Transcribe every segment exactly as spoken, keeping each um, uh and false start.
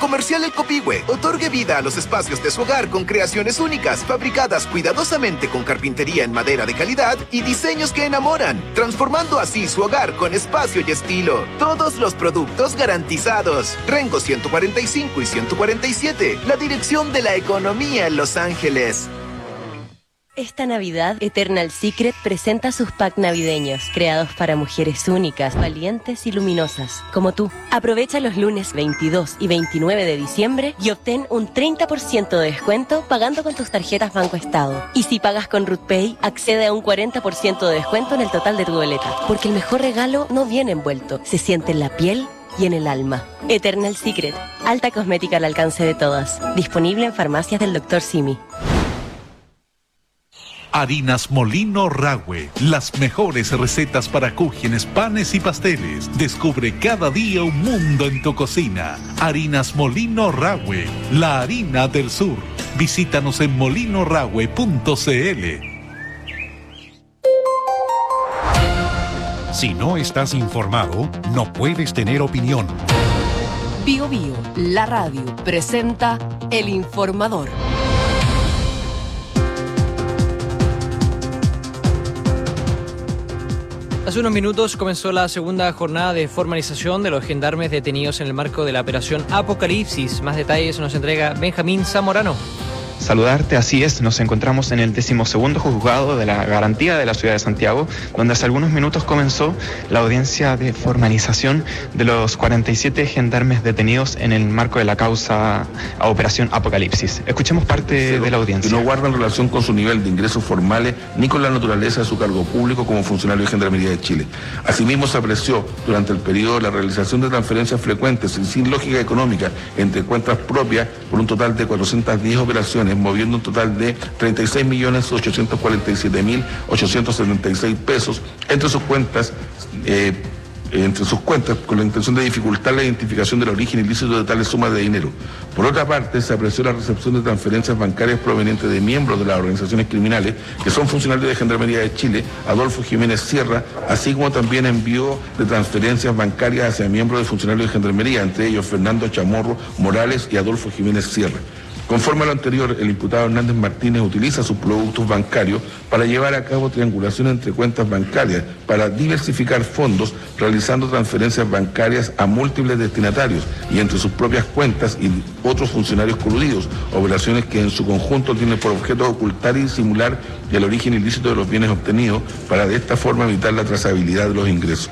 Comercial El Copihue otorgue vida a los espacios de su hogar con creaciones únicas, fabricadas cuidadosamente con carpintería en madera de calidad y diseños que enamoran, transformando así su hogar con espacio y estilo. Todos los productos garantizados. Rengo ciento cuarenta y cinco y ciento cuarenta y siete, la dirección de la economía en Los Ángeles. Esta Navidad, Eternal Secret presenta sus packs navideños, creados para mujeres únicas, valientes y luminosas, como tú. Aprovecha los lunes veintidós y veintinueve de diciembre y obtén un treinta por ciento de descuento pagando con tus tarjetas Banco Estado. Y si pagas con RutPay, accede a un cuarenta por ciento de descuento en el total de tu boleta. Porque el mejor regalo no viene envuelto, se siente en la piel y en el alma. Eternal Secret, alta cosmética al alcance de todas. Disponible en farmacias del doctor Simi. Harinas Molino Rahue, las mejores recetas para cúgenes, panes y pasteles. Descubre cada día un mundo en tu cocina. Harinas Molino Rahue, la harina del sur. Visítanos en molino rahue punto c l. Si no estás informado, no puedes tener opinión. Bio Bio, la radio, presenta El Informador. Hace unos minutos comenzó la segunda jornada de formalización de los gendarmes detenidos en el marco de la operación Apocalipsis. Más detalles nos entrega Benjamín Zamorano. Saludarte, así es, nos encontramos en el decimosegundo juzgado de la garantía de la ciudad de Santiago, donde hace algunos minutos comenzó la audiencia de formalización de los cuarenta y siete gendarmes detenidos en el marco de la causa a Operación Apocalipsis. Escuchemos parte Cero, de la audiencia. Que no guardan relación con su nivel de ingresos formales ni con la naturaleza de su cargo público como funcionario de Gendarmería de Chile. Asimismo, se apreció durante el periodo la realización de transferencias frecuentes y sin lógica económica entre cuentas propias por un total de cuatrocientas diez operaciones, moviendo un total de treinta y seis millones ochocientos cuarenta y siete mil ochocientos setenta y seis pesos entre sus cuentas, eh, entre sus cuentas con la intención de dificultar la identificación del origen ilícito de tales sumas de dinero. Por otra parte, se apreció la recepción de transferencias bancarias provenientes de miembros de las organizaciones criminales que son funcionarios de Gendarmería de Chile, Adolfo Jiménez Sierra, así como también envío de transferencias bancarias hacia miembros de funcionarios de Gendarmería, entre ellos Fernando Chamorro Morales y Adolfo Jiménez Sierra. Conforme a lo anterior, el imputado Hernández Martínez utiliza sus productos bancarios para llevar a cabo triangulación entre cuentas bancarias, para diversificar fondos, realizando transferencias bancarias a múltiples destinatarios y entre sus propias cuentas y otros funcionarios coludidos, operaciones que en su conjunto tienen por objeto ocultar y disimular el origen ilícito de los bienes obtenidos, para de esta forma evitar la trazabilidad de los ingresos.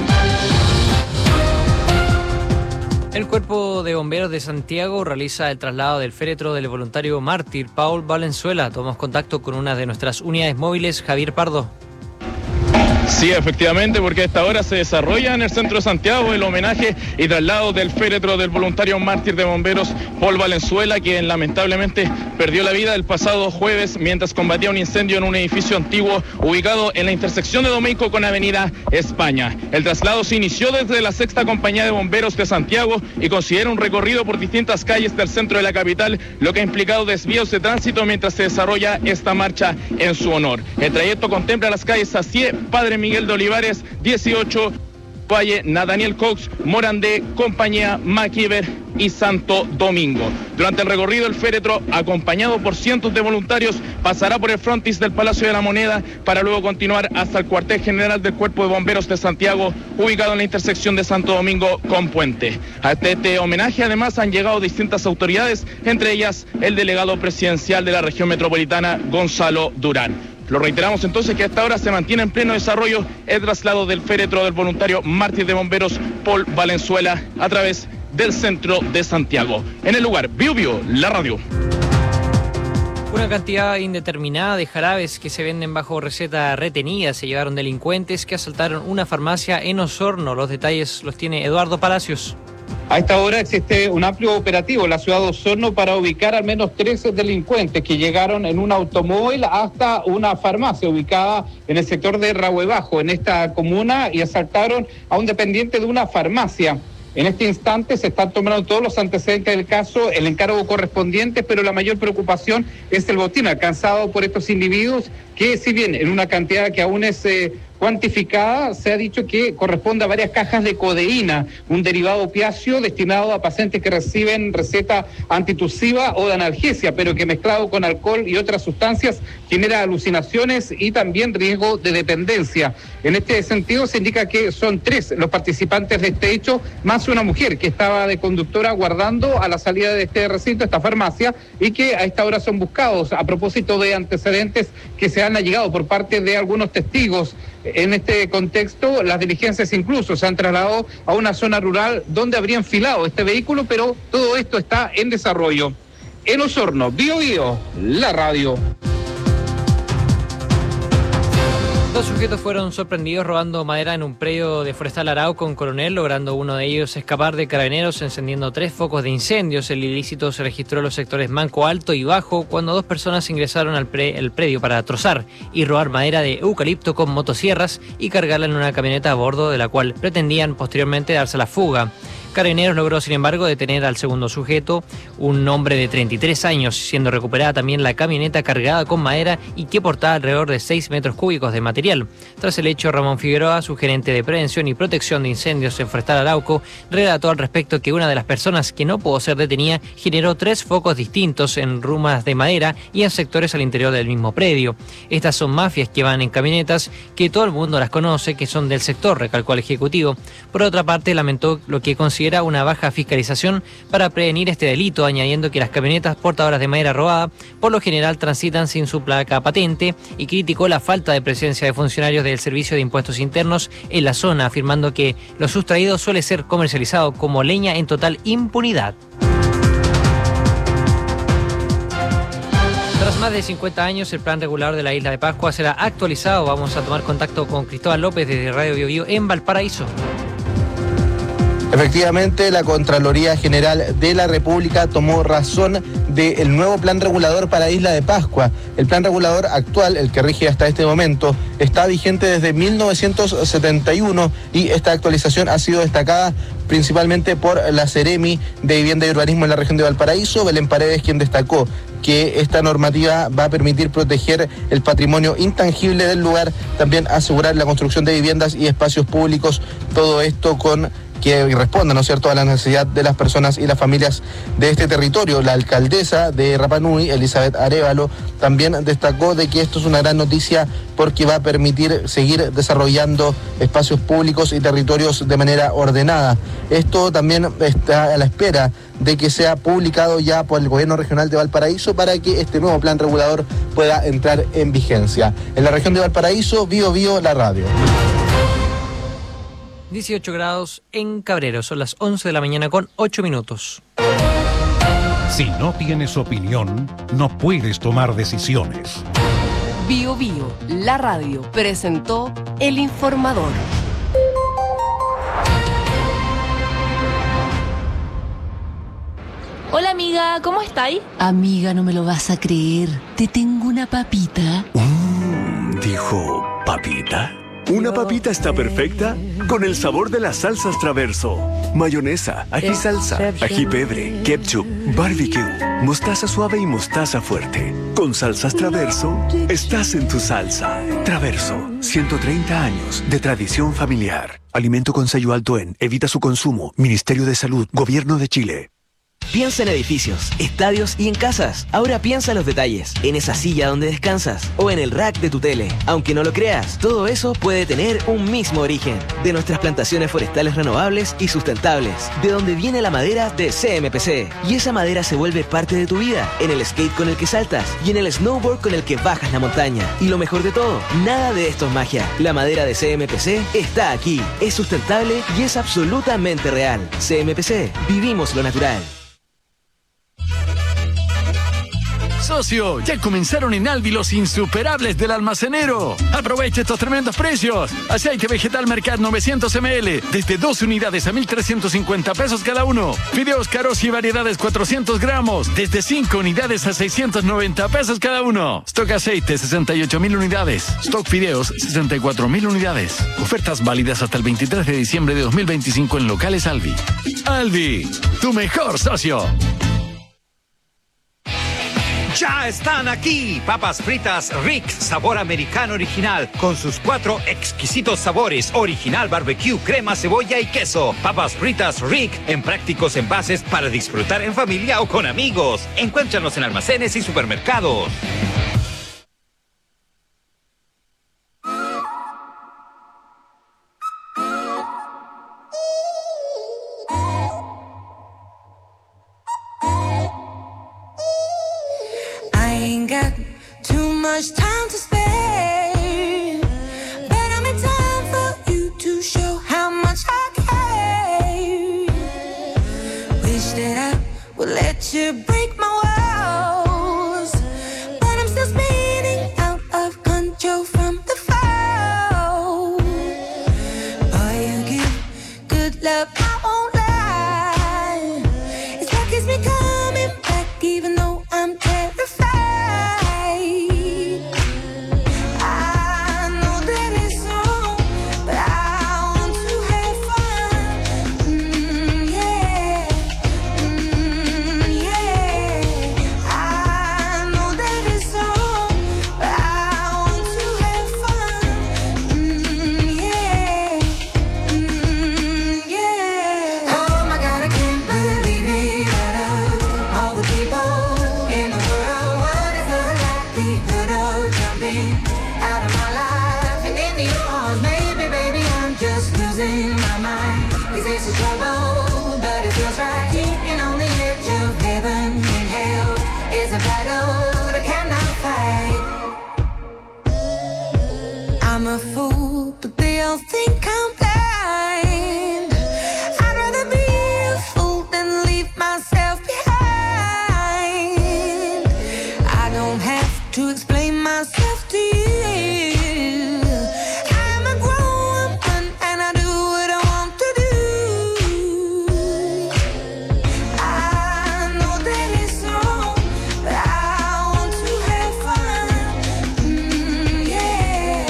El Cuerpo de Bomberos de Santiago realiza el traslado del féretro del voluntario mártir Paul Valenzuela. Tomamos contacto con una de nuestras unidades móviles, Javier Pardo. Sí, efectivamente, porque a esta hora se desarrolla en el centro de Santiago el homenaje y traslado del féretro del voluntario mártir de bomberos Paul Valenzuela, quien lamentablemente perdió la vida el pasado jueves mientras combatía un incendio en un edificio antiguo ubicado en la intersección de Domeico con Avenida España. El traslado se inició desde la sexta compañía de bomberos de Santiago y considera un recorrido por distintas calles del centro de la capital, lo que ha implicado desvíos de tránsito mientras se desarrolla esta marcha en su honor. El trayecto contempla las calles Sacié, Padre Miguel de Olivares, dieciocho, Valle, Nathaniel Cox, Morandé, Compañía, Maquiver y Santo Domingo. Durante el recorrido, el féretro, acompañado por cientos de voluntarios, pasará por el frontis del Palacio de la Moneda para luego continuar hasta el cuartel general del Cuerpo de Bomberos de Santiago, ubicado en la intersección de Santo Domingo con Puente. A este, este homenaje además han llegado distintas autoridades, entre ellas el delegado presidencial de la región metropolitana, Gonzalo Durán. Lo reiteramos entonces que hasta ahora se mantiene en pleno desarrollo el traslado del féretro del voluntario mártir de bomberos Paul Valenzuela a través del centro de Santiago. En el lugar, Bio Bio, la radio. Una cantidad indeterminada de jarabes que se venden bajo receta retenida se llevaron delincuentes que asaltaron una farmacia en Osorno. Los detalles los tiene Eduardo Palacios. A esta hora existe un amplio operativo en la ciudad de Osorno para ubicar al menos trece delincuentes que llegaron en un automóvil hasta una farmacia ubicada en el sector de Rahue Bajo, en esta comuna, y asaltaron a un dependiente de una farmacia. En este instante se están tomando todos los antecedentes del caso, el encargo correspondiente, pero la mayor preocupación es el botín alcanzado por estos individuos que, si bien en una cantidad que aún es eh, cuantificada, se ha dicho que corresponde a varias cajas de codeína, un derivado opiáceo destinado a pacientes que reciben receta antitusiva o de analgesia, pero que mezclado con alcohol y otras sustancias genera alucinaciones y también riesgo de dependencia. En este sentido se indica que son tres los participantes de este hecho, más una mujer que estaba de conductora aguardando a la salida de este recinto, esta farmacia, y que a esta hora son buscados a propósito de antecedentes que se han allegado por parte de algunos testigos. En este contexto, las diligencias incluso se han trasladado a una zona rural donde habría enfilado este vehículo, pero todo esto está en desarrollo. En Osorno, Bío Bío, la radio. Dos sujetos fueron sorprendidos robando madera en un predio de Forestal Arauco en Coronel, logrando uno de ellos escapar de carabineros, encendiendo tres focos de incendios. El ilícito se registró en los sectores Manco Alto y Bajo, cuando dos personas ingresaron al pre- el predio para trozar y robar madera de eucalipto con motosierras y cargarla en una camioneta a bordo, de la cual pretendían posteriormente darse la fuga. Carabineros logró, sin embargo, detener al segundo sujeto, un hombre de treinta y tres años, siendo recuperada también la camioneta cargada con madera y que portaba alrededor de seis metros cúbicos de material. Tras el hecho, Ramón Figueroa, su gerente de prevención y protección de incendios en Forestal Arauco, relató al respecto que una de las personas que no pudo ser detenida generó tres focos distintos en rumas de madera y en sectores al interior del mismo predio. Estas son mafias que van en camionetas, que todo el mundo las conoce, que son del sector, recalcó el ejecutivo. Por otra parte, lamentó lo que considera una baja fiscalización para prevenir este delito, añadiendo que las camionetas portadoras de madera robada por lo general transitan sin su placa patente, y criticó la falta de presencia de funcionarios del Servicio de Impuestos Internos en la zona, afirmando que lo sustraído suele ser comercializado como leña en total impunidad. Tras más de cincuenta años, el plan regulador de la isla de Pascua será actualizado. Vamos a tomar contacto con Cristóbal López desde Radio Bío Bío en Valparaíso. Efectivamente, la Contraloría General de la República tomó razón del nuevo plan regulador para Isla de Pascua. El plan regulador actual, el que rige hasta este momento, está vigente desde mil novecientos setenta y uno y esta actualización ha sido destacada principalmente por la Seremi de Vivienda y Urbanismo en la región de Valparaíso, Belén Paredes, quien destacó que esta normativa va a permitir proteger el patrimonio intangible del lugar, también asegurar la construcción de viviendas y espacios públicos, todo esto con que responda, ¿no es cierto?, a la necesidad de las personas y las familias de este territorio. La alcaldesa de Rapa Nui, Elizabeth Arévalo, también destacó de que esto es una gran noticia porque va a permitir seguir desarrollando espacios públicos y territorios de manera ordenada. Esto también está a la espera de que sea publicado ya por el gobierno regional de Valparaíso para que este nuevo plan regulador pueda entrar en vigencia. En la región de Valparaíso, Bío Bío, la radio. dieciocho grados en Cabrero, son las once de la mañana con ocho minutos. Si no tienes opinión, no puedes tomar decisiones. Bío Bío, la radio, presentó El Informador. Hola amiga, ¿cómo estáis? Amiga, no me lo vas a creer. Te tengo una papita. Mm, dijo, ¿papita? Una papita está perfecta con el sabor de las salsas Traverso. Mayonesa, ají salsa, ají pebre, ketchup, barbecue, mostaza suave y mostaza fuerte. Con salsas Traverso, estás en tu salsa. Traverso, ciento treinta años de tradición familiar. Alimento con sello alto en, evita su consumo. Ministerio de Salud, Gobierno de Chile. Piensa en edificios, estadios y en casas. Ahora piensa en los detalles, en esa silla donde descansas o en el rack de tu tele. Aunque no lo creas, todo eso puede tener un mismo origen. De nuestras plantaciones forestales renovables y sustentables. De donde viene la madera de C M P C. Y esa madera se vuelve parte de tu vida. En el skate con el que saltas y en el snowboard con el que bajas la montaña. Y lo mejor de todo, nada de esto es magia. La madera de C M P C está aquí. Es sustentable y es absolutamente real. C M P C, vivimos lo natural. Socio, ya comenzaron en Aldi los insuperables del almacenero. Aprovecha estos tremendos precios. Aceite vegetal Mercat novecientos mililitros, desde dos unidades a mil trescientos cincuenta pesos cada uno. Fideos Caros y variedades cuatrocientos gramos, desde cinco unidades a seiscientos noventa pesos cada uno. Stock aceite sesenta y ocho mil unidades. Stock fideos sesenta y cuatro mil unidades. Ofertas válidas hasta el veintitrés de diciembre de dos mil veinticinco en locales Aldi. Aldi, tu mejor socio. Ya están aquí, papas fritas Rick, sabor americano original, con sus cuatro exquisitos sabores, original barbecue, crema, cebolla y queso. Papas fritas Rick, en prácticos envases para disfrutar en familia o con amigos. Encuéntranos en almacenes y supermercados. Much time to spare, but I'm in time for you to show how much I care. Wish that I would let you break my walls, but I'm still spinning out of control from the fall. Boy, you give good love, I won't lie. It's like it's me coming back, even though I'm terrified. I'm a fool, but they all think I'm blind. I'd rather be a fool than leave myself behind. I don't have to explain myself to you. I'm a grown woman and I do what I want to do. I know that it's wrong, but I want to have fun. Mm, yeah.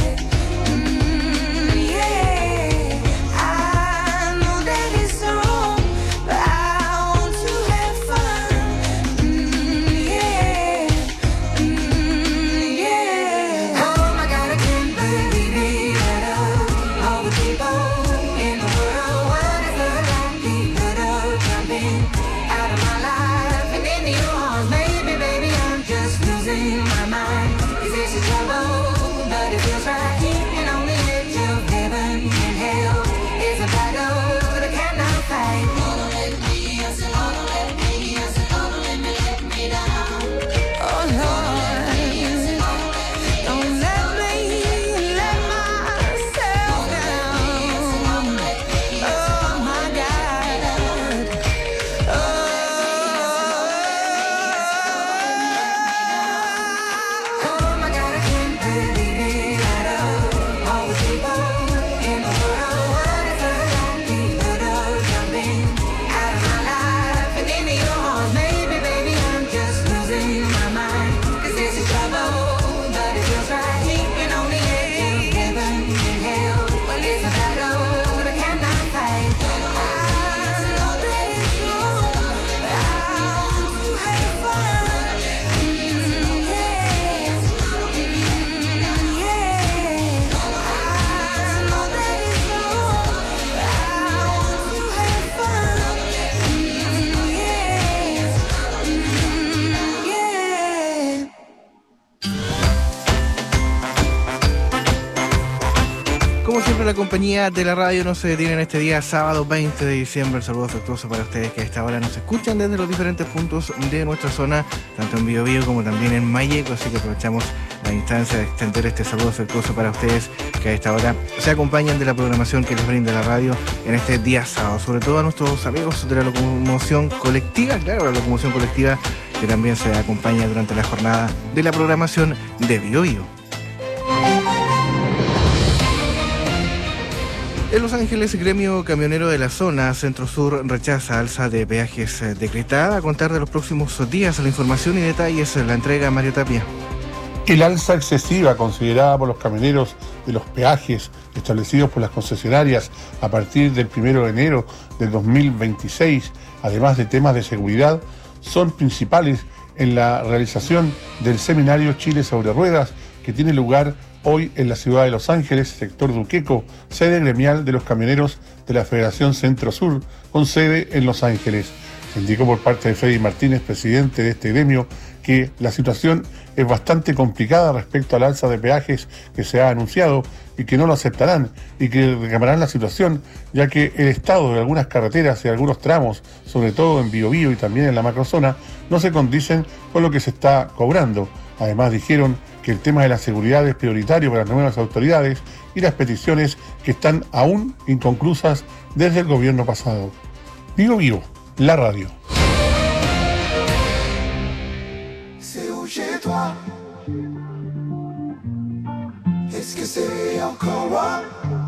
Como siempre, la compañía de la radio no se detiene en este día, sábado veinte de diciembre. El saludo afectuoso para ustedes que a esta hora nos escuchan desde los diferentes puntos de nuestra zona, tanto en Biobío como también en Malleco, así que aprovechamos la instancia de extender este saludo afectuoso para ustedes que a esta hora se acompañan de la programación que les brinda la radio en este día sábado, sobre todo a nuestros amigos de la locomoción colectiva, claro, la locomoción colectiva que también se acompaña durante la jornada de la programación de Biobío. En Los Ángeles, gremio camionero de la zona Centro-Sur rechaza alza de peajes decretada. A contar de los próximos días, la información y detalles la entrega Mario Tapia. El alza excesiva considerada por los camioneros de los peajes establecidos por las concesionarias a partir del primero de enero del dos mil veintiséis, además de temas de seguridad, son principales en la realización del seminario Chile sobre Ruedas, que tiene lugar hoy en la ciudad de Los Ángeles, sector Duqueco, sede gremial de los camioneros de la Federación Centro-Sur, con sede en Los Ángeles. Se indicó por parte de Freddy Martínez, presidente de este gremio, que la situación es bastante complicada respecto al alza de peajes que se ha anunciado y que no lo aceptarán y que reclamarán la situación, ya que el estado de algunas carreteras y algunos tramos, sobre todo en Biobío y también en la macrozona, no se condicen con lo que se está cobrando. Además dijeron que el tema de la seguridad es prioritario para las nuevas autoridades y las peticiones que están aún inconclusas desde el gobierno pasado. Biobío, la radio. Est-ce que c'est encore moi?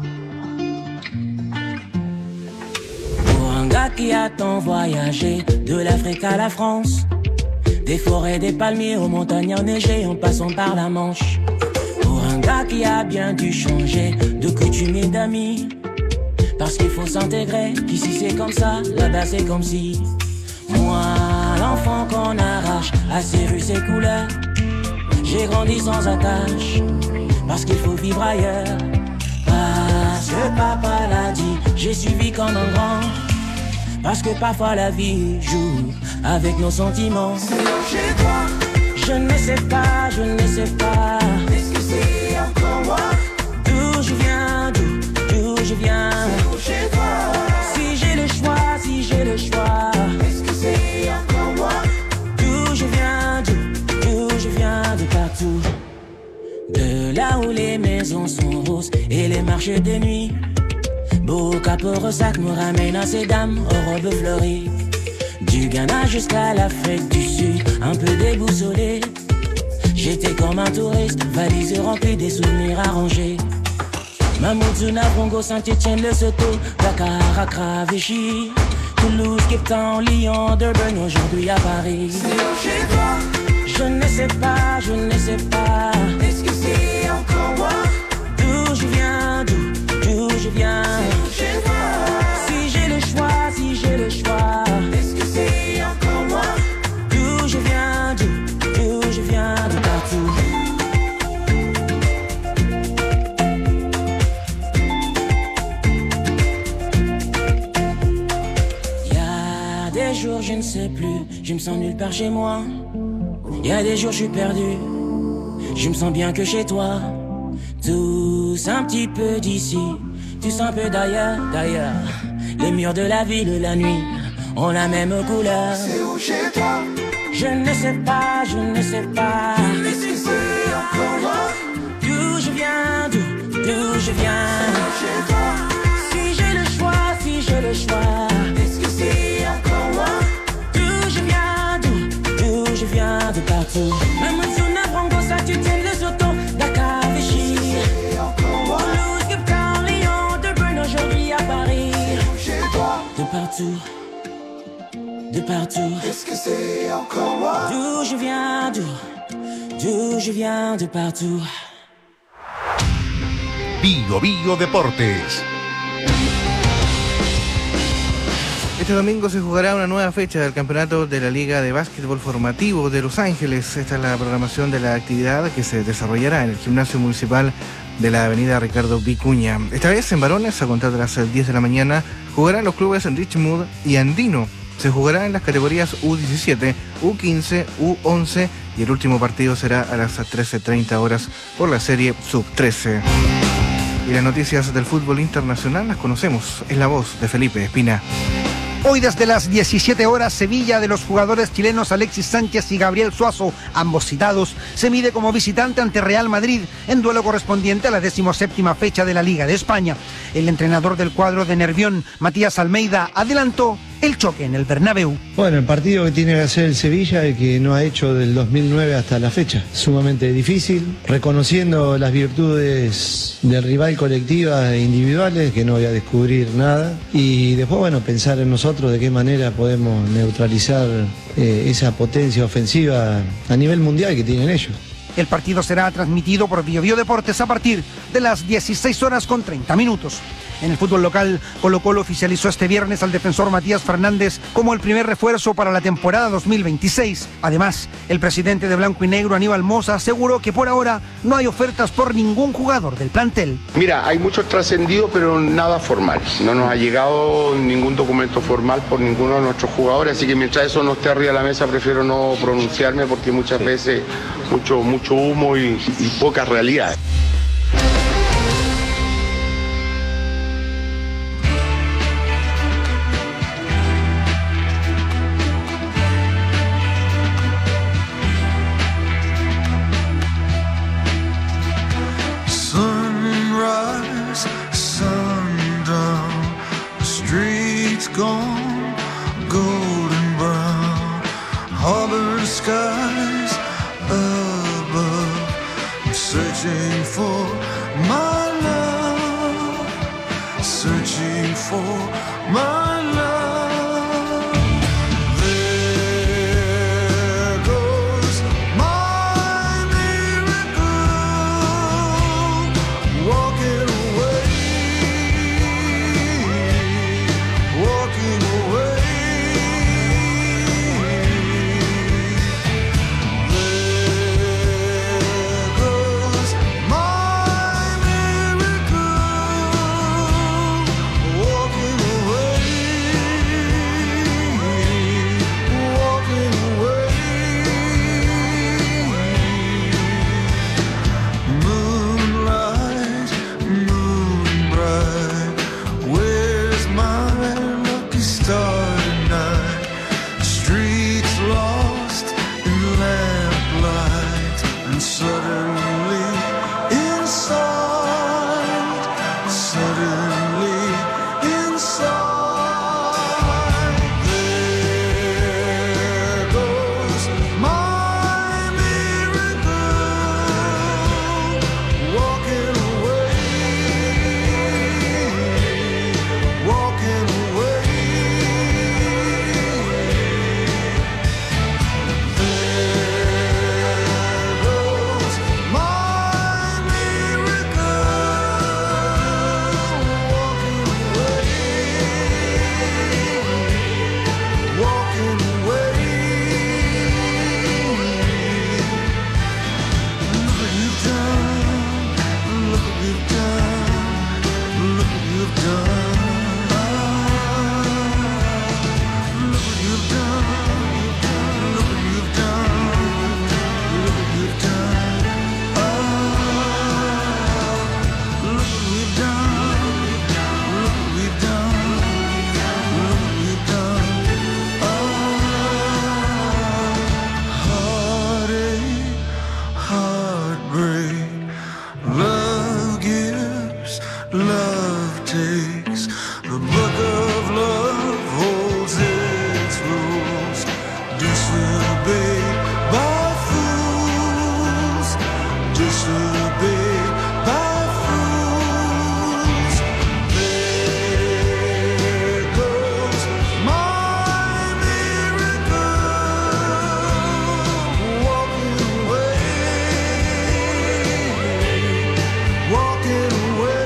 Pour un gars qui a tant voyagé, de l'Afrique à la France, des forêts, des palmiers aux montagnes enneigées en passant par la Manche. Pour un gars qui a bien dû changer de coutumes et d'amis, parce qu'il faut s'intégrer, qu'ici c'est comme ça, là-bas c'est comme si. Moi, l'enfant qu'on arrache à ses rues, ses couleurs, j'ai grandi sans attache, parce qu'il faut vivre ailleurs. Parce que papa l'a dit, j'ai suivi comme un grand. Parce que parfois la vie joue avec nos sentiments. Je ne sais pas, je ne sais pas. Est-ce que c'est encore moi? D'où je viens, d'où, d'où je viens. Chez toi. Si j'ai le choix, si j'ai le choix. Est-ce que c'est encore moi? D'où je viens, d'où, d'où je viens, de partout. De là où les maisons sont roses et les marchés de nuit. Beau capot ressac me ramène à ces dames aux robes fleuries. Du Ghana jusqu'à l'Afrique du Sud, un peu déboussolé. J'étais comme un touriste, valise remplie des souvenirs arrangés. Mamoudzou, Congo, Saint-Etienne, Lesotho, Dakar, Accra, Vichy, Toulouse, Cape Town, Lyon, Durban, aujourd'hui à Paris. Chez toi. Je ne sais pas, je ne sais pas. Est-ce que c'est encore moi? D'où je viens, d'où, d'où je viens. Chez toi. Si j'ai le choix, si j'ai le choix. Est-ce que c'est encore moi? D'où je viens, d'où, d'où je viens, de partout. Y'a des jours je ne sais plus, je me sens nulle part chez moi. Y'a des jours je suis perdu, je me sens bien que chez toi. Tous un petit peu d'ici, tous un peu d'ailleurs, d'ailleurs. Les murs de la ville, la nuit, ont la même couleur. C'est où chez toi? Je ne sais pas, je ne sais pas. Est-ce que c'est encore moi? D'où je viens, d'où, d'où je viens. Chez toi. Si j'ai le choix, si j'ai le choix. Est-ce que c'est encore moi? D'où je viens, d'où, d'où je viens, de partout. Mamoudzou, Congo, Saint-Etienne, Lesotho, Dakar, Vichy. Toulouse, Cape Town, Lyon, Durban, aujourd'hui à Paris. Chez toi. De partout, de partout. Est-ce que c'est encore moi? D'où je viens, d'où, d'où je viens, de partout. Bio Bio Deportes. Este domingo se jugará una nueva fecha del campeonato de la Liga de Básquetbol Formativo de Los Ángeles. Esta es la programación de la actividad que se desarrollará en el gimnasio municipal de la avenida Ricardo Vicuña. Esta vez en varones, a contar de las diez de la mañana, jugarán los clubes en Richmond y Andino. Se jugará en las categorías U diecisiete, U quince, U once y el último partido será a las trece treinta horas por la serie sub trece. Y las noticias del fútbol internacional las conocemos en la voz de Felipe Espina. Hoy desde las diecisiete horas, Sevilla de los jugadores chilenos Alexis Sánchez y Gabriel Suazo, ambos citados, se mide como visitante ante Real Madrid en duelo correspondiente a la decimoséptima fecha de la Liga de España. El entrenador del cuadro de Nervión, Matías Almeida, adelantó el choque en el Bernabéu. Bueno, el partido que tiene que hacer el Sevilla, el que no ha hecho del dos mil nueve hasta la fecha, sumamente difícil, reconociendo las virtudes del rival colectivas e individuales, que no voy a descubrir nada, y después, bueno, pensar en nosotros de qué manera podemos neutralizar eh, esa potencia ofensiva a nivel mundial que tienen ellos. El partido será transmitido por Bio Bio Deportes a partir de las dieciséis horas con treinta minutos. En el fútbol local, Colo-Colo oficializó este viernes al defensor Matías Fernández como el primer refuerzo para la temporada dos mil veintiséis. Además, el presidente de Blanco y Negro, Aníbal Mosa, aseguró que por ahora no hay ofertas por ningún jugador del plantel. Mira, hay muchos trascendidos, pero nada formal. No nos ha llegado ningún documento formal por ninguno de nuestros jugadores, así que mientras eso no esté arriba de la mesa, prefiero no pronunciarme porque muchas veces mucho, mucho humo y, y poca realidad. Gone, golden brown, harbor skies above. I'm searching for my love, searching for my love. There goes my miracle, walking away. Walking away. There goes my miracle. Walking away. Walking away. Moonlight, moon bright. Where's my star tonight? Streets lost in lamplight, and suddenly inside, suddenly inside, there goes my miracle, walking away, walking away. Love takes, the book of love holds its rules, disobeyed by fools, disobeyed by fools. There goes my miracle, walking away, walking away.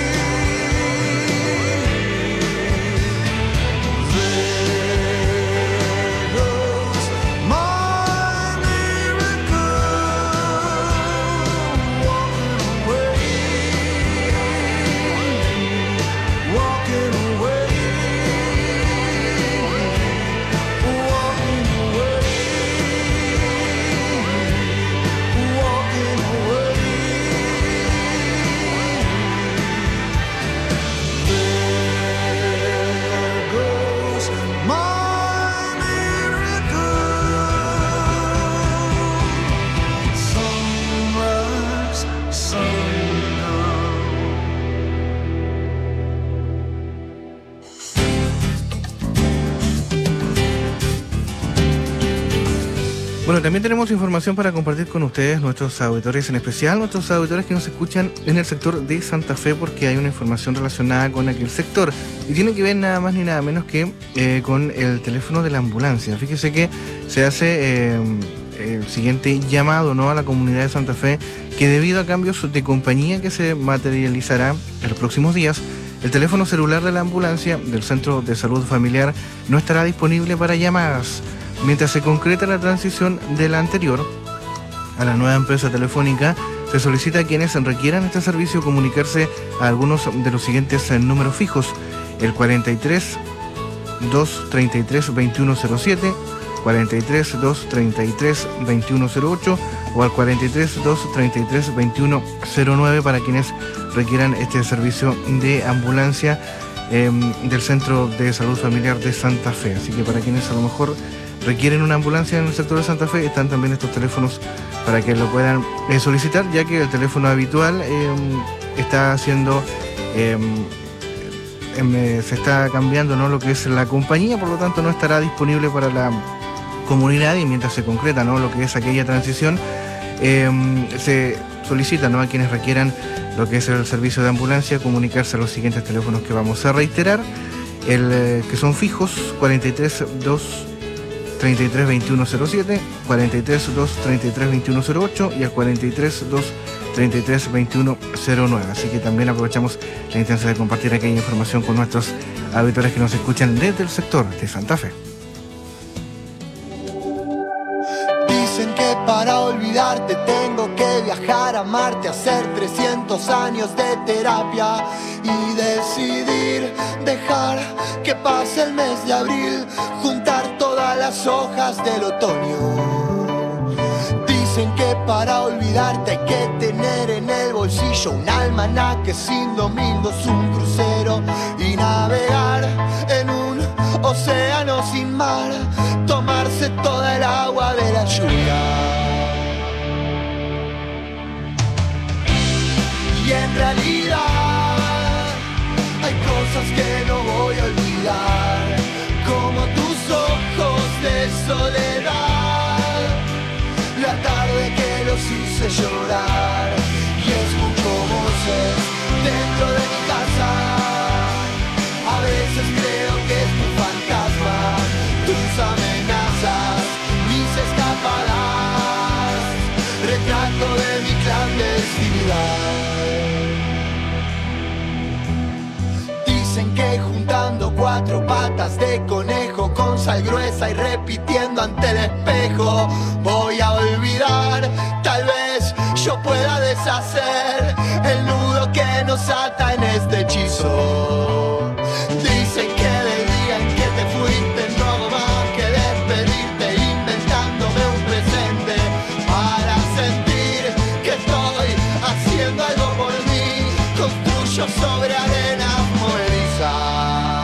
Bueno, también tenemos información para compartir con ustedes, nuestros auditores, en especial nuestros auditores que nos escuchan en el sector de Santa Fe, porque hay una información relacionada con aquel sector y tiene que ver nada más ni nada menos que eh, con el teléfono de la ambulancia. Fíjese que se hace eh, el siguiente llamado, ¿no?, a la comunidad de Santa Fe, que debido a cambios de compañía que se materializará en los próximos días, El teléfono celular de la ambulancia del Centro de Salud Familiar no estará disponible para llamadas, mientras se concreta la transición de la anterior a la nueva empresa telefónica. Se solicita a quienes requieran este servicio comunicarse a algunos de los siguientes números fijos: el cuarenta y tres, doscientos treinta y tres, veintiuno cero siete, cuarenta y tres, doscientos treinta y tres, veintiuno cero ocho o al cuarenta y tres, doscientos treinta y tres, veintiuno cero nueve para quienes requieran este servicio de ambulancia eh, del Centro de Salud Familiar de Santa Fe. Así que para quienes a lo mejor requieren una ambulancia en el sector de Santa Fe, están también estos teléfonos para que lo puedan eh, solicitar, ya que el teléfono habitual eh, está haciendo... Eh, eh, se está cambiando, ¿no?, lo que es la compañía, por lo tanto no estará disponible para la comunidad, y mientras se concreta, ¿no?, lo que es aquella transición, eh, se solicita, ¿no?, a quienes requieran lo que es el servicio de ambulancia comunicarse a los siguientes teléfonos que vamos a reiterar, el eh, que son fijos: cuarenta y tres, doscientos treinta y tres, veintiuno cero siete, cuarenta y tres, doscientos treinta y tres, veintiuno cero ocho y al cuarenta y tres, doscientos treinta y tres, veintiuno cero nueve. Así que también aprovechamos la instancia de compartir aquella información con nuestros auditores que nos escuchan desde el sector de Santa Fe. Dicen que para olvidarte tengo que viajar a Marte, hacer trescientos años de terapia y decidir dejar que pase el mes de abril, juntar todas las hojas del otoño. Dicen que para olvidarte hay que tener en el bolsillo un almanaque sin domingos, un crucero y navegar en un océano sin mar, tomarse toda el agua de la lluvia. Y en realidad hay cosas que no voy a olvidar, como tus ojos de soledad, la tarde que los hice llorar, y escucho voces dentro de mi casa. A veces creo que es tu fantasma, tus amenazas, mis escapadas, retrato de mi clandestinidad. Dicen que juntando cuatro patas de conejo con sal gruesa y repitiendo ante el espejo voy a olvidar. Tal vez yo pueda deshacer el nudo que nos ata en este hechizo. Dicen que del día en que te fuiste no hago más que despedirte, inventándome un presente para sentir que estoy haciendo algo por mí. Construyo sobre arenas movedizas.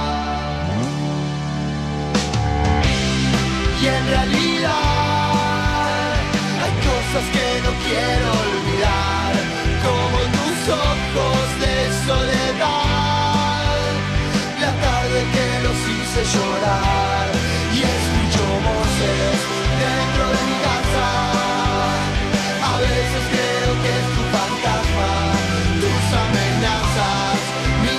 Y en realidad hay cosas que no quiero olvidar, como tus ojos de soledad, la tarde que los hice llorar, y escucho voces dentro de mi casa. A veces creo que es tu fantasma, tus amenazas, mis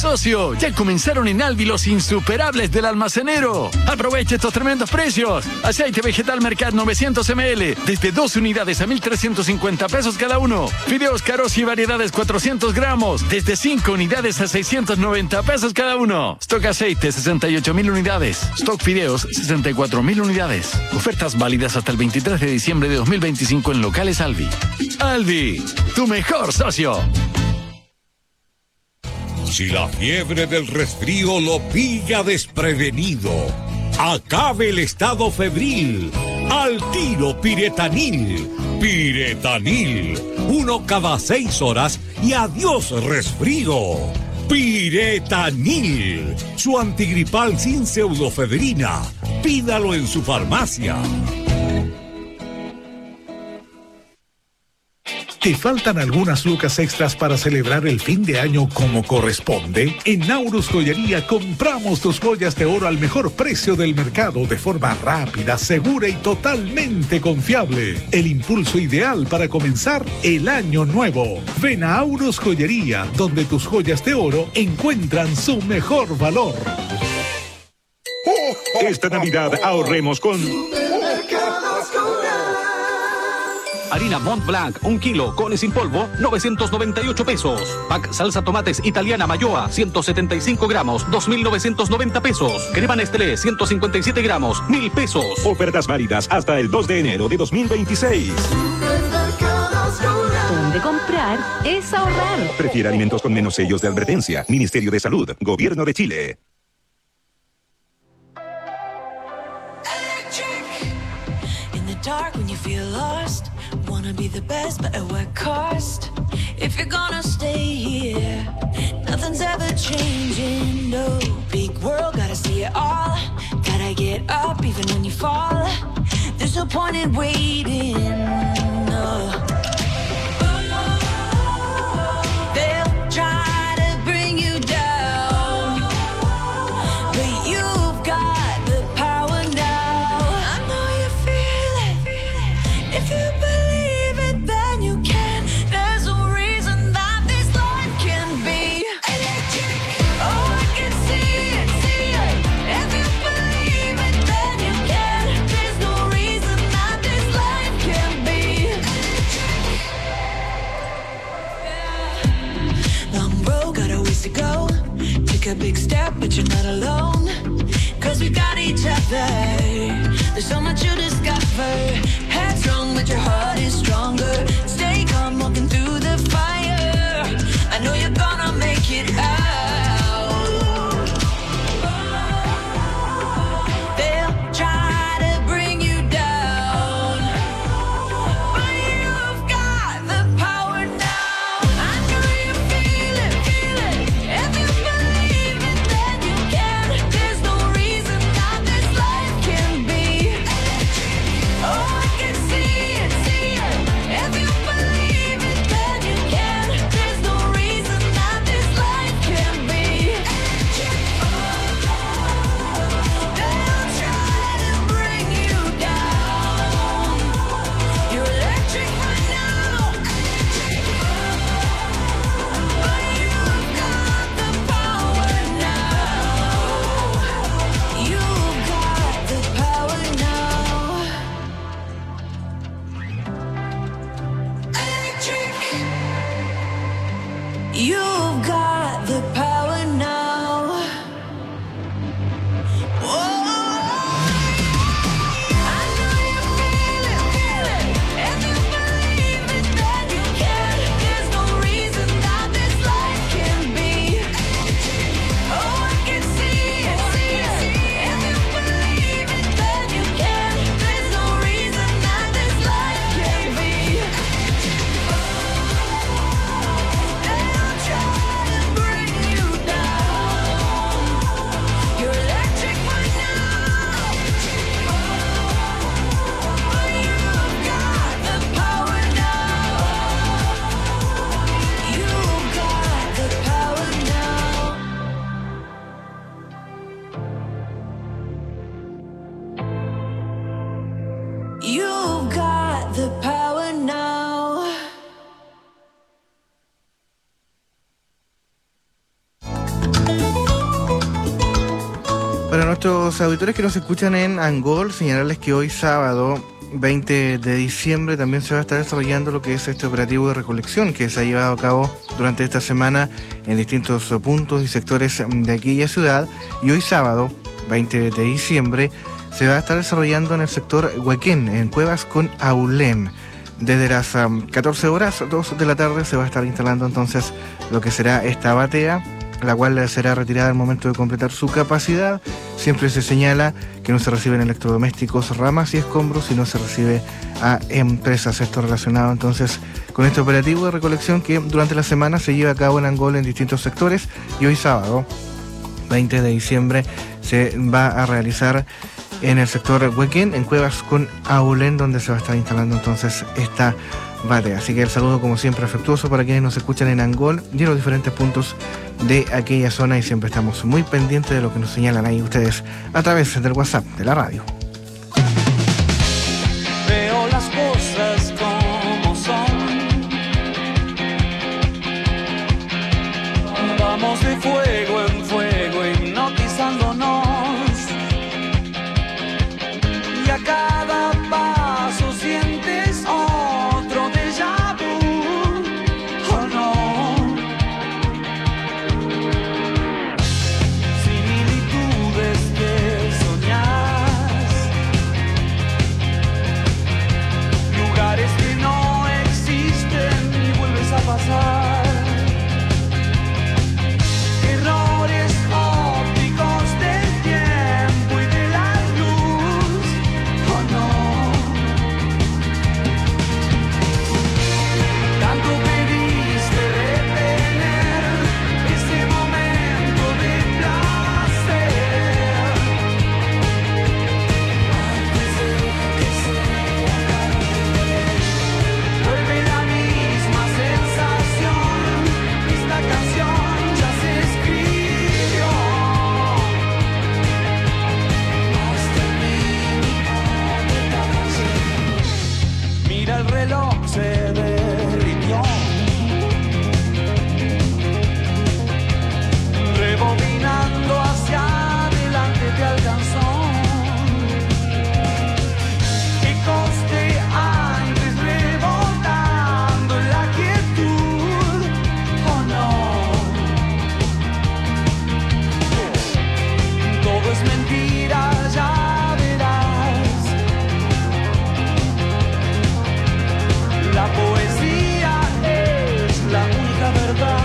Socio, ya comenzaron en Alvi los insuperables del almacenero. Aprovecha estos tremendos precios. Aceite vegetal Mercat novecientos mililitros, desde dos unidades a mil trescientos cincuenta pesos cada uno. Fideos Caros y variedades cuatrocientos gramos, desde cinco unidades a seiscientos noventa pesos cada uno. Stock aceite sesenta y ocho mil unidades. Stock fideos sesenta y cuatro mil unidades. Ofertas válidas hasta el veintitrés de diciembre de dos mil veinticinco en locales Alvi. Alvi, tu mejor socio. Si la fiebre del resfrío lo pilla desprevenido, acabe el estado febril. Al tiro Piretanil. Piretanil. Uno cada seis horas y adiós resfrío. Piretanil. Su antigripal sin pseudofebrina. Pídalo en su farmacia. ¿Te faltan algunas lucas extras para celebrar el fin de año como corresponde? En Naurus Joyería compramos tus joyas de oro al mejor precio del mercado de forma rápida, segura y totalmente confiable. El impulso ideal para comenzar el año nuevo. Ven a Naurus Joyería, donde tus joyas de oro encuentran su mejor valor. Esta Navidad ahorremos con... Harina Mont Blanc, un kilo, cones sin polvo, novecientos noventa y ocho pesos. Pack salsa tomates italiana Mayoa, ciento setenta y cinco gramos, dos mil novecientos noventa pesos. Crema Nestlé, ciento cincuenta y siete gramos, mil pesos. Ofertas válidas hasta el dos de enero de dos mil veintiséis. Donde comprar es ahorrar. Prefiere alimentos con menos sellos de advertencia. Ministerio de Salud, Gobierno de Chile. Dark when you feel lost, wanna be the best but at what cost? If you're gonna stay here, nothing's ever changing, no. Big world, gotta see it all, gotta get up even when you fall. There's no point in waiting, no. They'll try to bring you down, but you've got the power now. I know you feel it. If you believe it, then you can. There's no reason that this life can be electric. Oh, I can see it, see it. If you believe it, then you can. There's no reason that this life can be electric. Long road, got a ways to go. Take a big step, but you're not alone. Cause we got each other. There's so much you discover. Headstrong, but your heart is stronger. Stay calm, walking through the fire. I know you're gonna make it out. They'll try to bring you down, but you've got the power now. I know you feel it, feel it. If you believe it, then you can. There's no reason that this life can be electric. Oh, I can see it, see it. If you believe it, then you can. There's no reason that this life can be electric. They'll try to bring you down. You're electric right now, but you've got the power now. You've got the power now. Electric. You've got the power now. Whoa. I know you feel it, feel it. If you believe it, then you can. There's no reason that this life can be electric. Oh, I can see it, see it. If you believe it, then you can. There's no reason that this life can be electric. They'll try nuestros auditores que nos escuchan en Angol, señalarles que hoy sábado veinte de diciembre también se va a estar desarrollando lo que es este operativo de recolección que se ha llevado a cabo durante esta semana en distintos puntos y sectores de aquella ciudad, y hoy sábado veinte de diciembre se va a estar desarrollando en el sector Huequén, en Cuevas con Aulén. Desde las um, catorce horas, dos de la tarde, se va a estar instalando entonces lo que será esta batea, la cual será retirada al momento de completar su capacidad. Siempre se señala que no se reciben electrodomésticos, ramas y escombros, y no se recibe a empresas. Esto relacionado entonces con este operativo de recolección que durante la semana se lleva a cabo en Angola en distintos sectores, y hoy sábado veinte de diciembre se va a realizar en el sector Huequén, en Cuevas con Aulén, donde se va a estar instalando entonces esta batea. Así que el saludo, como siempre, afectuoso para quienes nos escuchan en Angol y en los diferentes puntos de aquella zona, y siempre estamos muy pendientes de lo que nos señalan ahí ustedes a través del WhatsApp de la radio. Veo las cosas como son. Vamos de fuego en fuego hipnotizándonos. Y a cada paso sientes otro déjà vu, ¿o no? Similitudes que soñás, lugares que no existen y vuelves a pasar. Errores ópticos del tiempo y de la luz, ¿o no? Tanto pediste detener ese momento de placer, antes de que se acabe. Vuelve la misma sensación, esta canción ya se escribió. Hasta el mínimo detalle. Mira el reloj, se derritió. Rebobinando hacia adelante te alcanzó. Ecos de antes rebotando en la quietud, ¿o no? Todo es mentira, ya verás. La poesía es la única verdad.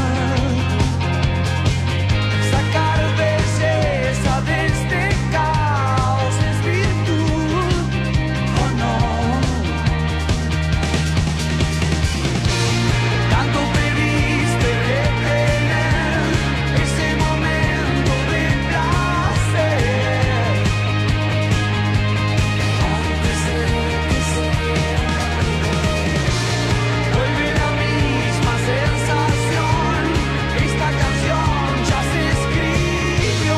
Sacar belleza de este caos es virtud, ¿o no? Tanto pediste detener ese momento de placer, antes de que se acabe. Vuelve la misma sensación, esta canción ya se escribió.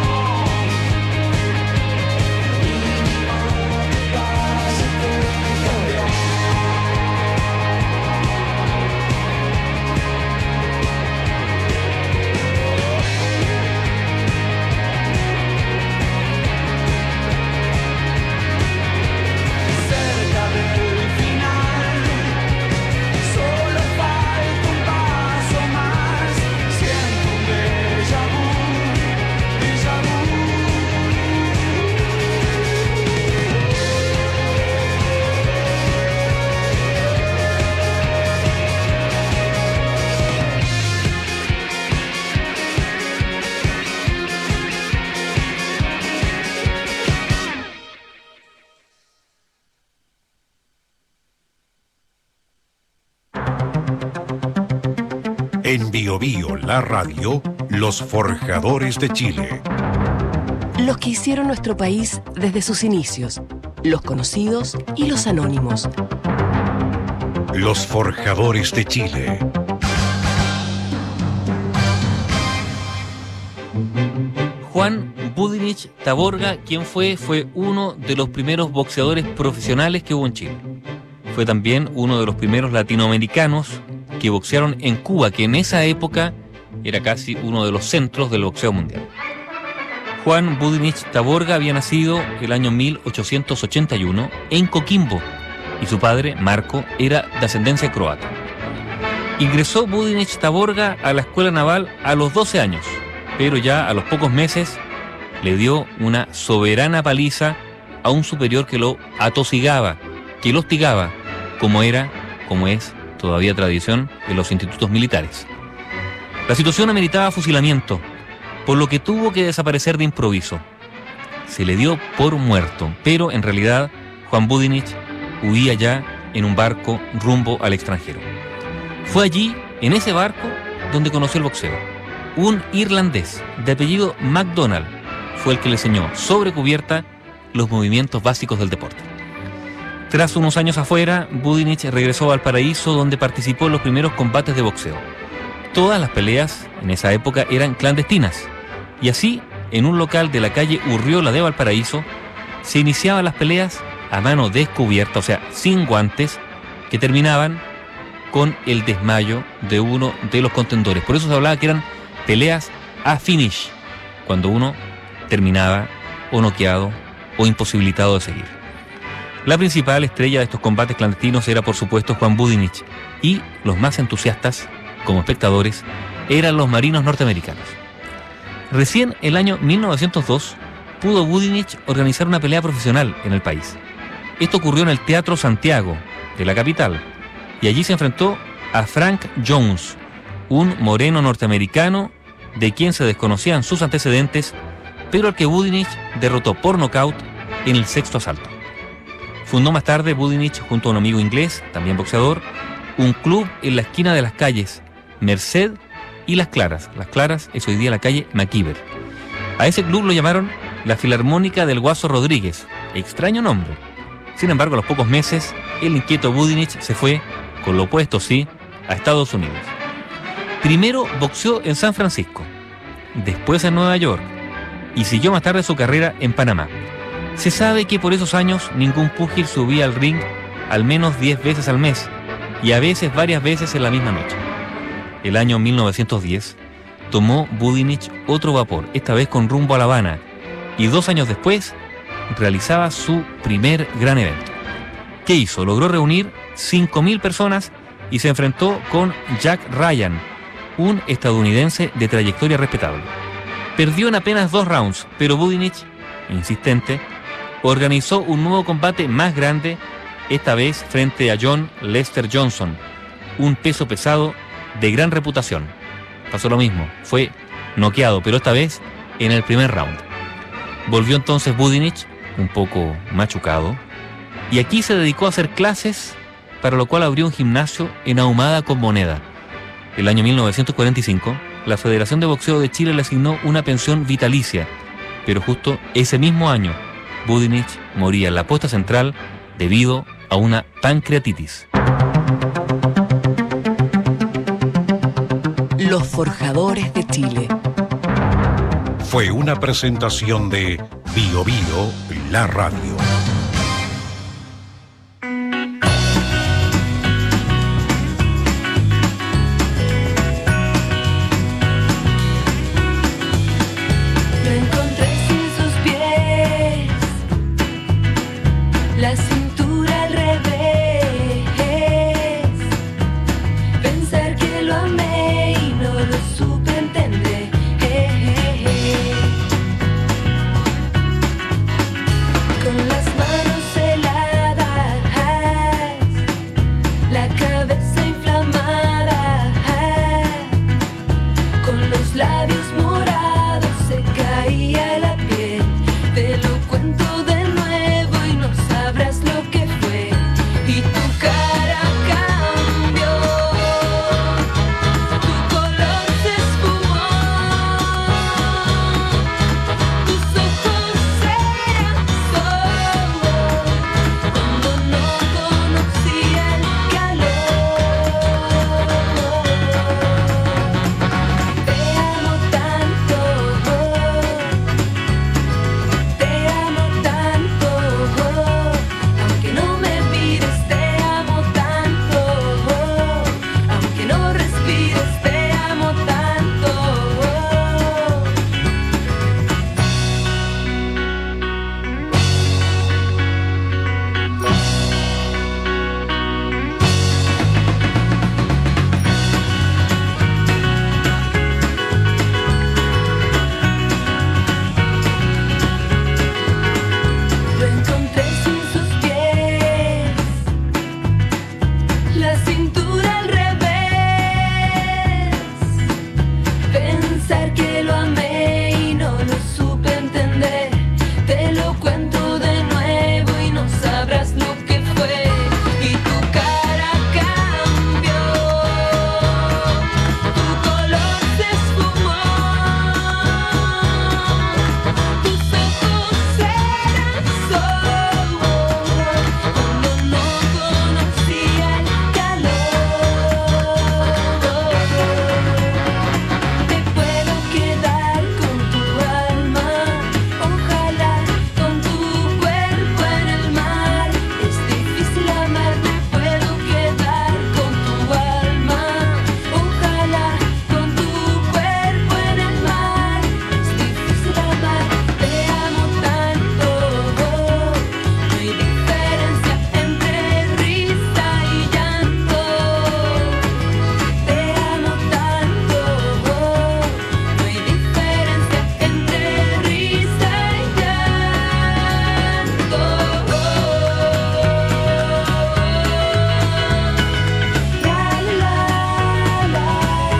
Mínimo detalle que cambió. Cerca del final, solo falta un paso más. Siento un déjà vu, déjà vu. En Bio Bio, la radio, los forjadores de Chile. Los que hicieron nuestro país desde sus inicios, los conocidos y los anónimos. Los forjadores de Chile. Juan Budinich Taborga, ¿quién fue? Fue uno de los primeros boxeadores profesionales que hubo en Chile. Fue también uno de los primeros latinoamericanos que boxearon en Cuba, que en esa época era casi uno de los centros del boxeo mundial. Juan Budinich Taborga había nacido el año mil ochocientos ochenta y uno en Coquimbo y su padre, Marco, era de ascendencia croata. Ingresó Budinich Taborga a la escuela naval a los doce años, pero ya a los pocos meses le dio una soberana paliza a un superior que lo atosigaba, que lo hostigaba, como era, como es todavía tradición en los institutos militares. La situación ameritaba fusilamiento, por lo que tuvo que desaparecer de improviso. Se le dio por muerto, pero en realidad Juan Budinich huía ya en un barco rumbo al extranjero. Fue allí, en ese barco, donde conoció el boxeo. Un irlandés de apellido MacDonald fue el que le enseñó sobre cubierta los movimientos básicos del deporte. Tras unos años afuera, Budinich regresó a Valparaíso, donde participó en los primeros combates de boxeo. Todas las peleas en esa época eran clandestinas, y así, en un local de la calle Urriola de Valparaíso, se iniciaban las peleas a mano descubierta, o sea, sin guantes, que terminaban con el desmayo de uno de los contendores. Por eso se hablaba que eran peleas a finish, cuando uno terminaba o noqueado o imposibilitado de seguir. La principal estrella de estos combates clandestinos era, por supuesto, Juan Budinich, y los más entusiastas, como espectadores, eran los marinos norteamericanos. Recién el año mil novecientos dos pudo Budinich organizar una pelea profesional en el país. Esto ocurrió en el Teatro Santiago, de la capital, y allí se enfrentó a Frank Jones, un moreno norteamericano de quien se desconocían sus antecedentes, pero al que Budinich derrotó por nocaut en el sexto asalto. Fundó más tarde Budinich, junto a un amigo inglés, también boxeador, un club en la esquina de las calles Merced y Las Claras. Las Claras es hoy día la calle McKeever. A ese club lo llamaron la Filarmónica del Guaso Rodríguez. Extraño nombre. Sin embargo, a los pocos meses, el inquieto Budinich se fue, con lo opuesto sí, a Estados Unidos. Primero boxeó en San Francisco, después en Nueva York, y siguió más tarde su carrera en Panamá. Se sabe que por esos años ningún púgil subía al ring al menos diez veces al mes, y a veces varias veces en la misma noche. El año mil novecientos diez tomó Budinich otro vapor, esta vez con rumbo a La Habana, y dos años después realizaba su primer gran evento. ¿Qué hizo? Logró reunir cinco mil personas y se enfrentó con Jack Ryan, un estadounidense de trayectoria respetable. Perdió en apenas dos rounds, pero Budinich, insistente, organizó un nuevo combate más grande, esta vez frente a John Lester Johnson, un peso pesado de gran reputación. Pasó lo mismo, fue noqueado, pero esta vez en el primer round. Volvió entonces Budinich, un poco machucado, y aquí se dedicó a hacer clases, para lo cual abrió un gimnasio en Ahumada con Moneda. El año mil novecientos cuarenta y cinco, la Federación de Boxeo de Chile le asignó una pensión vitalicia, pero justo ese mismo año, Budinich moría en la puesta central debido a una pancreatitis. Los Forjadores de Chile. Fue una presentación de Bio Bio, la radio. Me encontré sin sus pies, la cintura al revés, pensar que lo amé y no lo supe entender. Con las manos heladas, la cabeza inflamada, con los labios morados se caía la piel. Te lo cuento de nuevo y no sabrás lo que fue. Y tu cara cambió, tu color se esfumó, tus ojos eran solo cuando no conocía el calor. la cintura al revés. Pensar que lo amé y no lo supe entender. Te lo cuento de nuevo y no sabrás lo que fue. Y tu cara cambió, tu color se esfumó, tus ojos eran solo cuando no conocía el calor. Te puedo quedar con tu alma, ojalá con tu cuerpo en el mar. Es difícil amar, me puedo quedar con tu alma, ojalá con tu cuerpo en el mar. Es difícil amar, te amo tanto, no hay diferencia entre risa y llanto. Te amo tanto, no hay diferencia entre risa y llanto. La, la, la.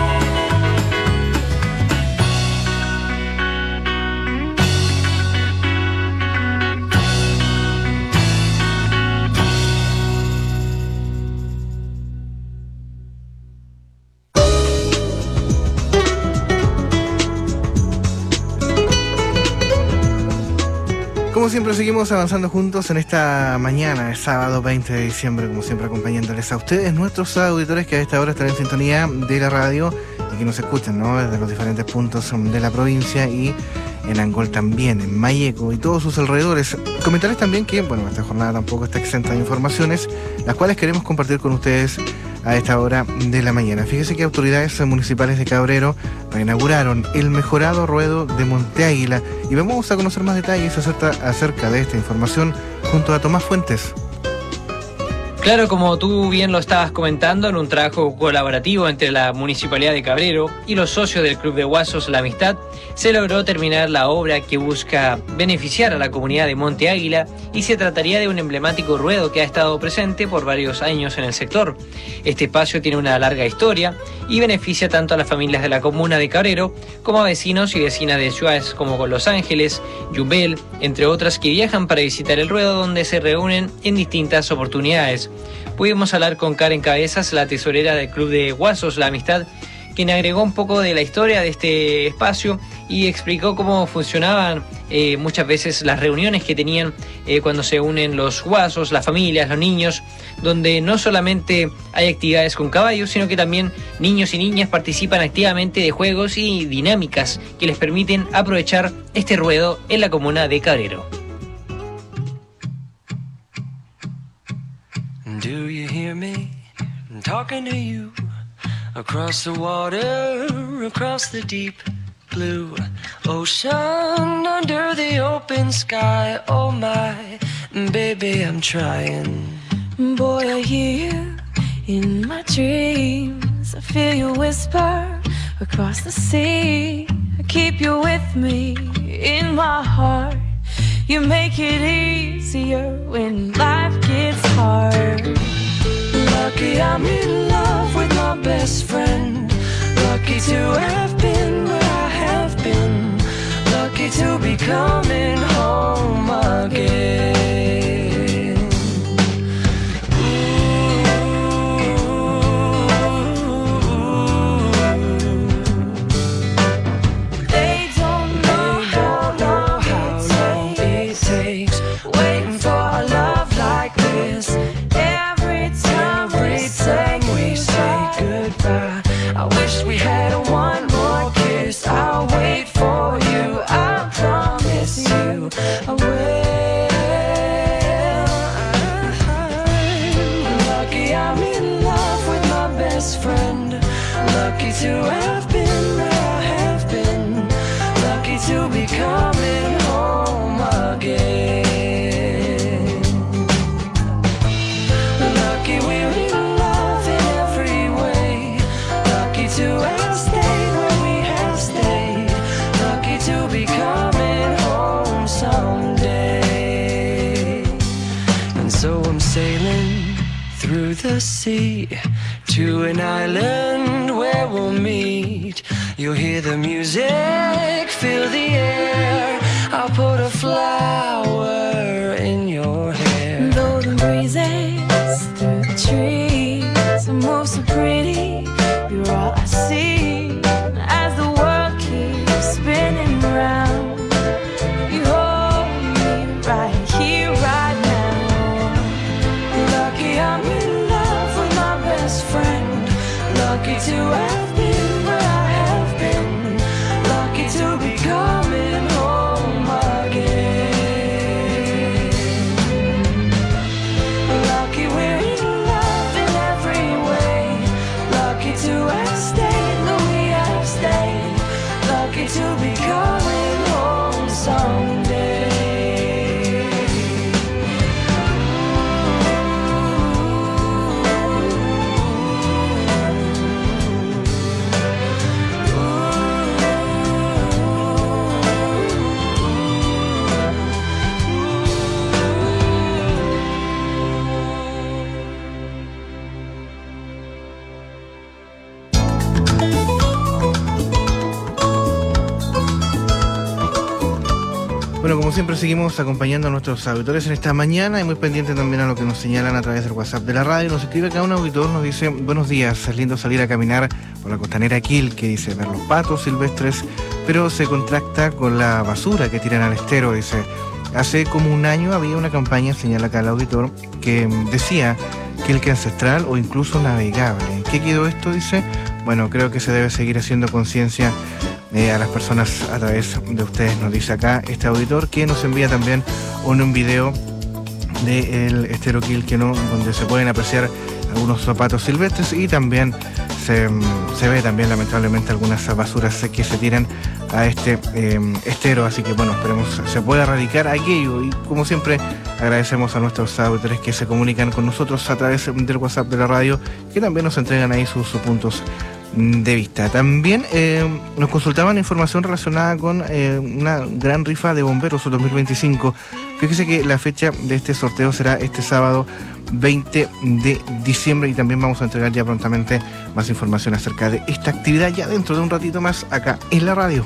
Como siempre seguimos avanzando juntos en esta mañana, el sábado veinte de diciembre, como siempre acompañándoles a ustedes, nuestros auditores que a esta hora están en sintonía de la radio y que nos escuchan, ¿no?, desde los diferentes puntos de la provincia y en Angol también, en Mayeco y todos sus alrededores. Comentarles también que, bueno, esta jornada tampoco está exenta de informaciones, las cuales queremos compartir con ustedes a esta hora de la mañana. Fíjese que autoridades municipales de Cabrero reinauguraron el mejorado ruedo de Monte Águila y vamos a conocer más detalles acerca, acerca de esta información junto a Tomás Fuentes. Claro, como tú bien lo estabas comentando, en un trabajo colaborativo entre la Municipalidad de Cabrero y los socios del Club de Guasos La Amistad, se logró terminar la obra que busca beneficiar a la comunidad de Monte Águila y se trataría de un emblemático ruedo que ha estado presente por varios años en el sector. Este espacio tiene una larga historia y beneficia tanto a las familias de la comuna de Cabrero como a vecinos y vecinas de ciudades como con Los Ángeles, Yumbel, entre otras, que viajan para visitar el ruedo, donde se reúnen en distintas oportunidades. Pudimos hablar con Karen Cabezas, la tesorera del Club de Guasos La Amistad, quien agregó un poco de la historia de este espacio y explicó cómo funcionaban eh, muchas veces las reuniones que tenían eh, cuando se unen los guasos, las familias, los niños, donde no solamente hay actividades con caballos, sino que también niños y niñas participan activamente de juegos y dinámicas que les permiten aprovechar este ruedo en la comuna de Cabrero. Do you hear me talking to you? Across the water, across the deep blue ocean, under the open sky. Oh my, baby, I'm trying. Boy, I hear you in my dreams. I feel you whisper across the sea. I keep you with me in my heart. You make it easier when life gets hard. Lucky I'm in love with my best friend. Lucky to have been where I have been. Lucky to be coming home again. They don't know how long it takes, waiting for a love like this. Every time we say goodbye, I wish we had one more kiss. I'll wait for you, I promise you I will. Lucky I'm in love with my best friend. Lucky to have been where I have been. Lucky to be coming home again. Lucky we're in love in every way. Lucky to have stayed where we have stayed. Lucky to be coming home someday. And so I'm sailing through the sea to an island where we'll meet. You'll hear the music, feel the air. I'll put a flower in your hair. Though the breezes through the trees move so pretty, you're all I see as the world keeps spinning round. You hold me right here, right now. Lucky I'm in love with my best friend. Lucky to have been where I have been. Lucky to be coming home again. Lucky we're in love in every way. Lucky to have stayed though we have stayed. Lucky to be coming home someday. Bueno, como siempre seguimos acompañando a nuestros auditores en esta mañana y muy pendiente también a lo que nos señalan a través del WhatsApp de la radio. Nos escribe acá un auditor, nos dice: buenos días, es lindo salir a caminar por la costanera Quil, que dice ver los patos silvestres, pero se contrasta con la basura que tiran al estero, dice. Hace como un año había una campaña, señala acá el auditor, que decía que el que ancestral o incluso navegable. ¿En qué quedó esto? Dice. Bueno, creo que se debe seguir haciendo conciencia Eh, a las personas a través de ustedes, nos dice acá este auditor, que nos envía también un, un video del estero Quilqueno donde se pueden apreciar algunos zapatos silvestres y también se, se ve también lamentablemente algunas basuras que se tiran a este eh, estero, así que bueno, esperemos se pueda erradicar aquello y como siempre agradecemos a nuestros auditores que se comunican con nosotros a través del WhatsApp de la radio, que también nos entregan ahí sus, sus puntos de vista. También eh, nos consultaban información relacionada con eh, una gran rifa de bomberos dos mil veinticinco. Fíjese que la fecha de este sorteo será este sábado veinte de diciembre y también vamos a entregar ya prontamente más información acerca de esta actividad ya dentro de un ratito más acá en la radio.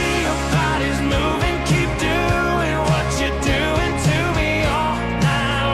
Moving, keep doing what you're doing to me all night.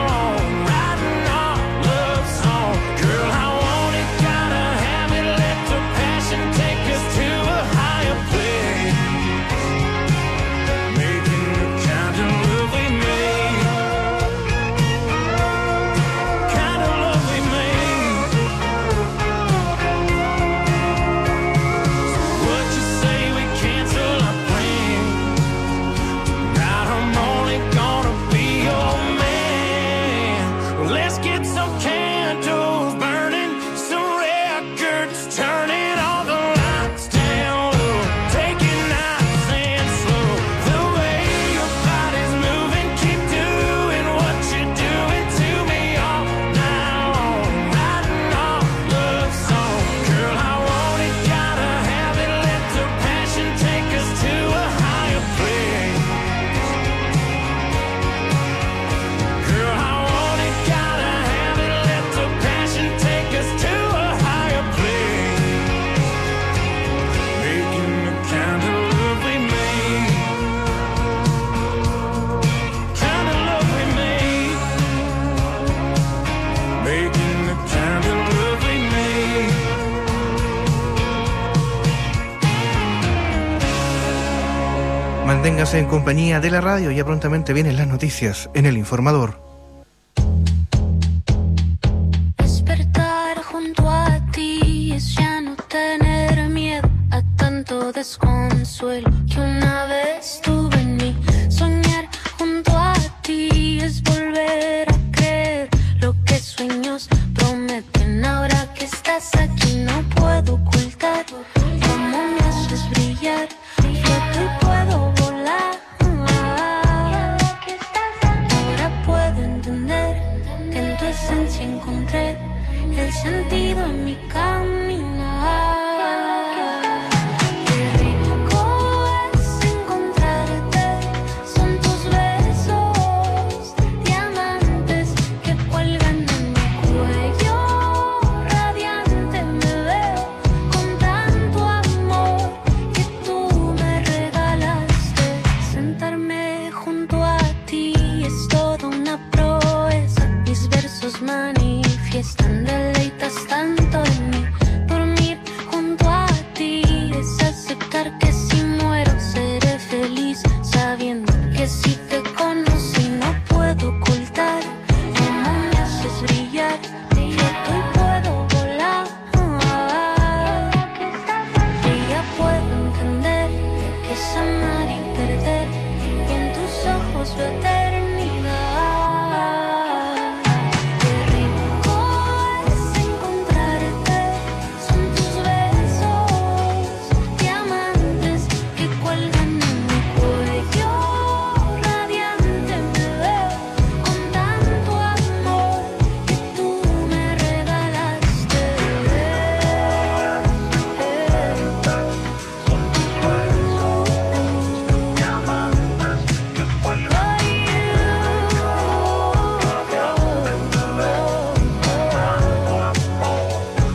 Manténgase en compañía de la radio, ya prontamente vienen las noticias en El Informador. Despertar junto a ti es ya no tener miedo a tanto desconsuelo que una vez tuve en mí. Soñar junto a ti es volver a creer lo que sueños prometen. Ahora que estás aquí no puedo ocultar cómo me haces brillar. Floto y puedo volar. Ahora puedo entender que en tu esencia encontré el sentido en mi caminar. Qué rico es encontrarte, son tus besos, diamantes que cuelgan en mi cuello radiante. Me veo con tanto amor que tú me regalaste. Sentarme junto a ti es toda una proeza, mis versos manifiestan